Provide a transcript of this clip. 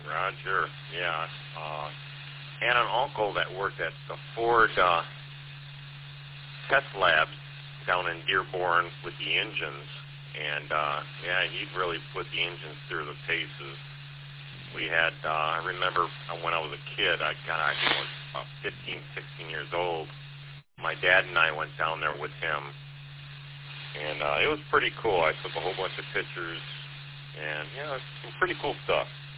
Roger. Yeah. Had an uncle that worked at the Ford test labs down in Dearborn with the engines, and yeah, he'd really put the engines through the paces. We had, I remember when I was a kid, I was about 15, 16 years old. My dad and I went down there with him, and it was pretty cool. I took a whole bunch of pictures, and yeah, some pretty cool stuff.